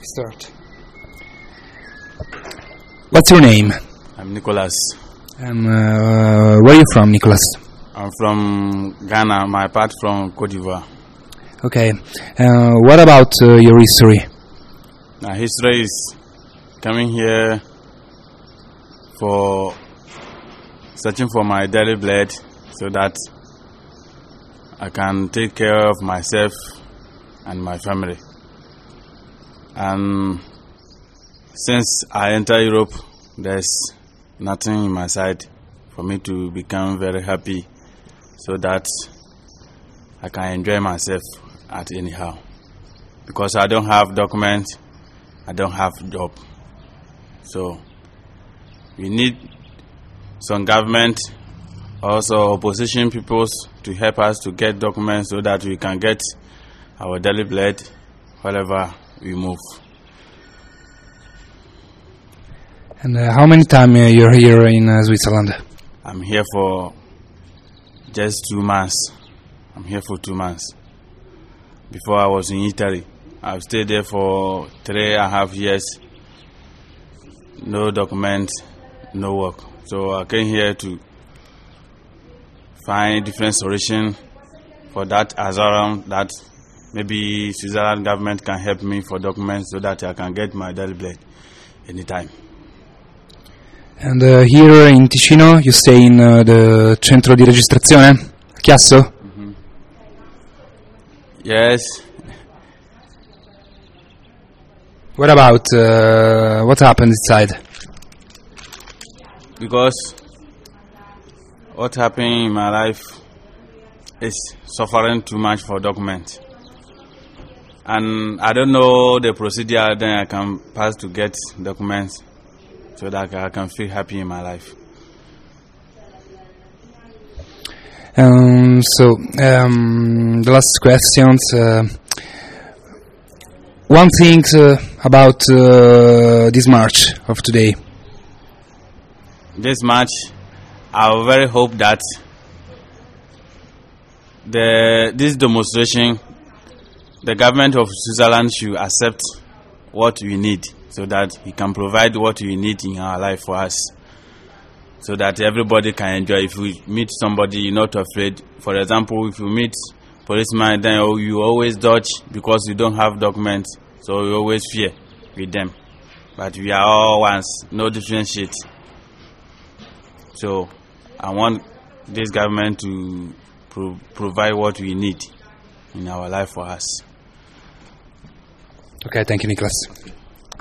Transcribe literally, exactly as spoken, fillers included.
Start. What's your name? I'm Nicholas. And uh, where are you from, Nicholas? I'm from Ghana. My part from Cote d'Ivoire. Okay. Uh, what about uh, your history? My history is coming here for searching for my daily bread so that I can take care of myself and my family. And since I enter Europe, there's nothing in my side for me to become very happy so that I can enjoy myself at anyhow. Because I don't have documents, I don't have job. So we need some government, also opposition peoples to help us to get documents so that we can get our daily bread wherever we move. And uh, how many time uh, you're here in uh, Switzerland? I'm here for just two months. I'm here for two months. Before I was in Italy, I've stayed there for three and a half years. No document, no work. So I came here to find different solution for that asylum, that maybe Switzerland government can help me for documents so that I can get my daily bread anytime. And uh, here in Ticino, you stay in uh, the centro di registrazione, Chiasso? Mm-hmm. Yes. What about uh, what happened inside? Because what happened in my life is suffering too much for documents. And I don't know the procedure then I can pass to get documents so that I can feel happy in my life. Um, so, um, the last questions. Uh, one thing uh, about uh, this march of today. This march, I very hope that the this demonstration, the government of Switzerland should accept what we need so that he can provide what we need in our life for us, so that everybody can enjoy. If we meet somebody, you're not afraid. For example, if you meet policeman, then you always dodge because you don't have documents, so you always fear with them. But we are all ones, no differentiate. So I want this government to pro provide what we need in our life for us. Okay, thank you, Nicholas.